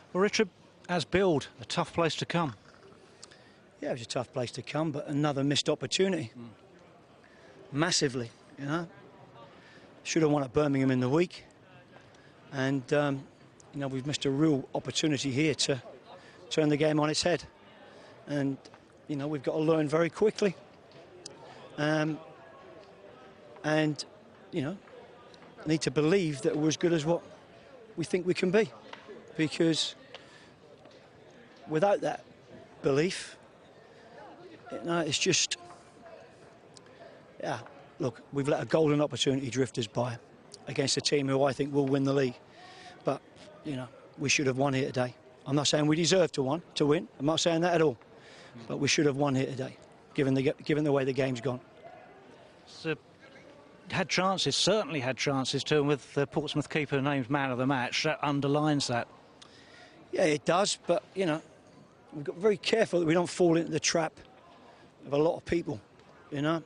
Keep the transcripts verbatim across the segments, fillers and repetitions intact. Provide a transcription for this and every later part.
Well, Richard, as Build, a tough place to come. Yeah, it was a tough place to come, but another missed opportunity. Mm. Massively, you know. Should have won at Birmingham in the week. And, um, you know, we've missed a real opportunity here to turn the game on its head. And, you know, we've got to learn very quickly. Um, and, you know, need to believe that we're as good as what we think we can be. Because without that belief, you know, it's just, yeah, look, we've let a golden opportunity drift us by against a team who I think will win the league. But, you know, we should have won here today. I'm not saying we deserve to win, to win. I'm not saying that at all. But we should have won here today, given the, given the way the game's gone. So, had chances, certainly had chances too, and with the Portsmouth keeper named man of the match, that underlines that. Yeah, it does, but, you know, we've got to be very careful that we don't fall into the trap of a lot of people, you know.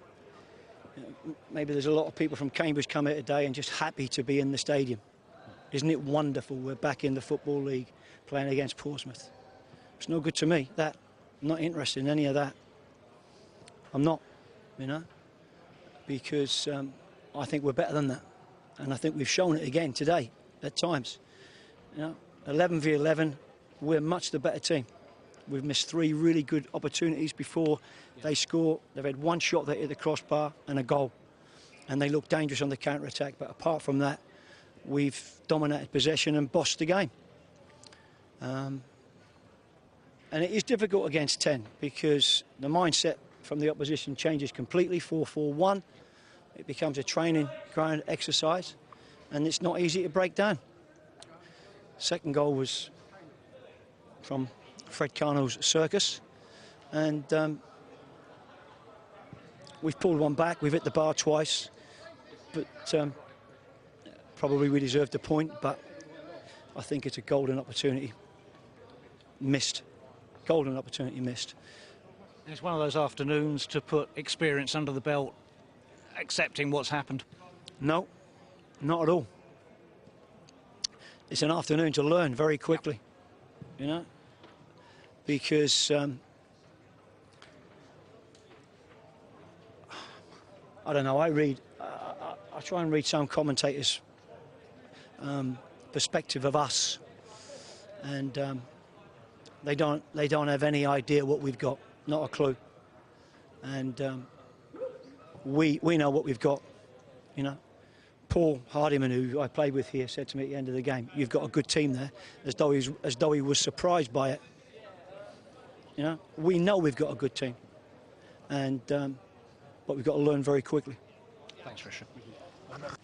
Maybe there's a lot of people from Cambridge come here today and just happy to be in the stadium. Isn't it wonderful we're back in the Football League playing against Portsmouth? It's no good to me, that. I'm not interested in any of that. I'm not, you know, because um, I think we're better than that. And I think we've shown it again today, at times. You know, eleven v eleven, we're much the better team. We've missed three really good opportunities before they score. They've had one shot that hit the crossbar and a goal. And they look dangerous on the counter-attack. But apart from that, we've dominated possession and bossed the game. Um, and it is difficult against ten because the mindset from the opposition changes completely, four four one. It becomes a training ground exercise, and it's not easy to break down. Second goal was from Fred Carno's circus, and um, we've pulled one back. We've hit the bar twice, but um, probably we deserved a point, but I think it's a golden opportunity missed. Golden opportunity missed. It's one of those afternoons to put experience under the belt, accepting what's happened. No, not at all. It's an afternoon to learn very quickly, you know, because um, I don't know, I read, uh, I, I try and read some commentators' um, perspective of us, and um, they don't, they don't have any idea what we've got, not a clue. And um, we, we know what we've got, you know. Paul Hardiman, who I played with here, said to me at the end of the game, "You've got a good team there," as though he was, as though he was surprised by it. You know, we know we've got a good team, and um, but we've got to learn very quickly. Thanks, Richard.